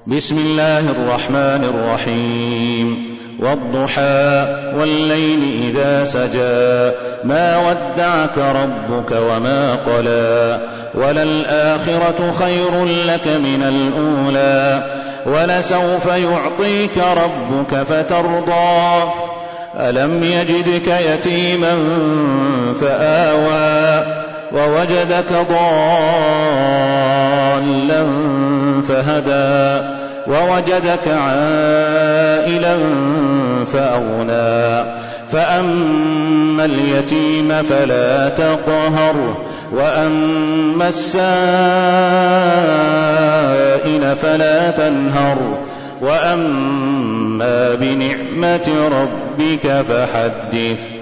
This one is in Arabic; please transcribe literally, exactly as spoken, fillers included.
بسم الله الرحمن الرحيم. والضحى والليل إذا سجى ما ودعك ربك وما قلى وللآخرة خير لك من الأولى ولسوف يعطيك ربك فترضى ألم يجدك يتيما فآوى ووجدك ضالا فهدى ووجدك عائلا فأغنى فأما اليتيم فلا تقهر وأما السائل فلا تنهر وأما بنعمة ربك فحدث.